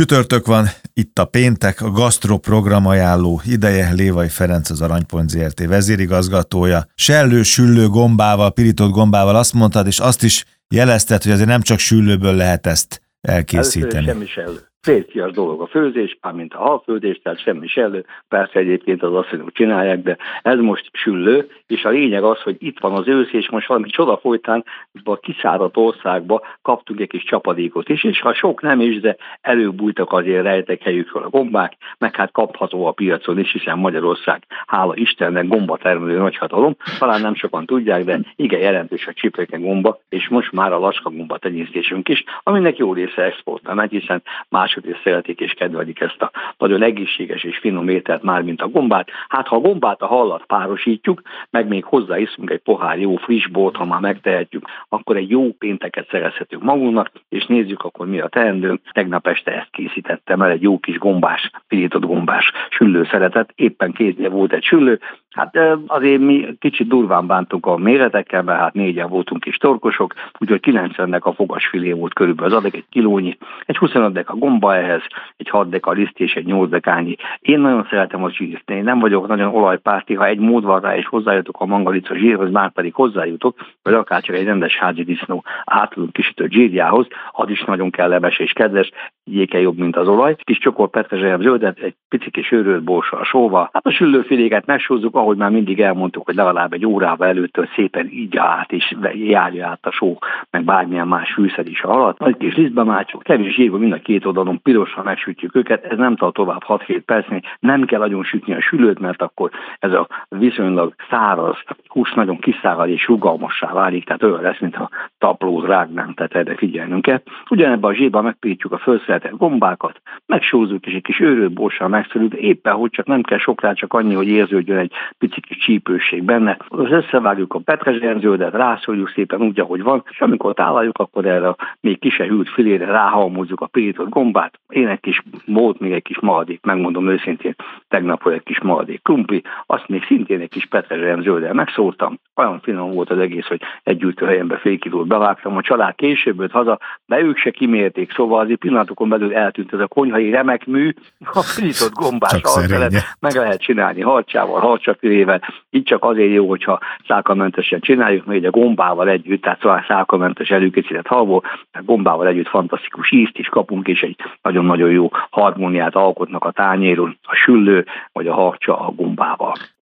Csütörtök van, itt a péntek, a Gasztro programajánló ideje. Lévai Ferenc, az Aranypont Zrt. Vezérigazgatója. Sellő, süllő gombával, pirított gombával azt mondtad, és azt is jelezted, hogy azért nem csak süllőből lehet ezt elkészíteni. Semmi sellő. Férfias dolog a főzés, mármint a halfőzés, tehát semmi sellő. Persze egyébként az asszonyok csinálják, de ez most süllő, és a lényeg az, hogy itt van az ősz, és most valami csoda folytán a kiszáradt országba kaptunk egy kis csapadékot is, és ha sok nem is, de előbújtak azért rejtek helyükről a gombák, meg hát kapható a piacon is, hiszen Magyarország, hála Istennek, gombatermelő nagyhatalom. Talán nem sokan tudják, de igen jelentős a csipőken gomba, és most már a lacskagomba tenyésztésünk is, aminek jó része exporttal megy, hiszen másodér szeretik és kedvelik ezt a nagyon egészséges és finom ételt, már mint a gombát. Hát ha a gombát a hallat párosítjuk, meg még hozzáiszunk egy pohár jó friss bort, ha már megtehetjük, akkor egy jó pénteket szerezhetünk magunknak, és nézzük akkor mi a teendőnk. Tegnap este ezt készítettem el, egy jó kis gombás, pirított gombás süllő szeretet. Éppen kéznél volt egy süllő. Hát azért mi kicsit durván bántunk a méretekkel, mert hát 4-en voltunk kis torkosok, úgyhogy 90-nek a fogasfilé volt körülbelül az adek, egy kilónyi, egy 25 deka gomba ehhez, egy 6 deka liszt és egy 8 dekányi. Én nagyon szeretem a zsírt, én nem vagyok nagyon olajpárti, ha egy mód van rá és hozzájutok a mangalica zsírhoz, már pedig hozzájutok, vagy akár csak egy rendes házi disznó átlag kisütött zsírjához, az is nagyon kellemes és kedves, jéke jobb, mint az olaj. Kis csokor petrezselyem zöldet, egy pici kis őrölt borssal, sóval. Hát a süllőfiléket megsózzuk, ahogy már mindig elmondtuk, hogy legalább egy órával előttől szépen így át, és járja át a só, meg bármilyen más fűszer is alatt. Egy kis lisztbe mácsok, kevés zsírba mind a két oldalon pirosan megsütjük őket, ez nem tart tovább 6-7 percnél, nem kell nagyon sütni a süllőt, mert akkor ez a viszonylag száraz hús nagyon kiszárad és rugalmassá válik, tehát olyan lesz, mintha taplót rágnánk, tehát erre figyelnünk kell. Ugyanebben a zsírban megpirítjuk a fölszeretett gombákat, megsózzuk és egy kis őrölt borssal megszerűt, éppen hogy csak nem kell sok rá, csak annyi, hogy érződjön egy pici kis csípőség benne. Összevágjuk a petrezselyemzöldet, rászoljuk szépen úgy, ahogy van, és amikor tálaljuk, akkor erre a még kise hűlt filére ráhalmozzuk a pirított gombát. Én egy kis volt még egy kis maradék, megmondom őszintén, tegnap volt egy kis maradék krumpli, azt még szintén egy kis petrezselyemzölddel megszórtam. Olyan finom volt az egész, hogy egy gyűjtőhelyembe fél kilót bevágtam, a család később jött haza, de ők se kimérték, szóval azért pillanatokon belül eltűnt ez a konyhai remek mű, a pirított gombás alfelet meg lehet csinálni harcsával, harcsapirével, így csak azért jó, hogyha szálkamentesen csináljuk, mert a gombával együtt, tehát szóval szálkamentes előkészített halból, a gombával együtt fantasztikus ízt is kapunk, és egy nagyon-nagyon jó harmóniát alkotnak a tányéron, a süllő vagy a harcsa a gombával.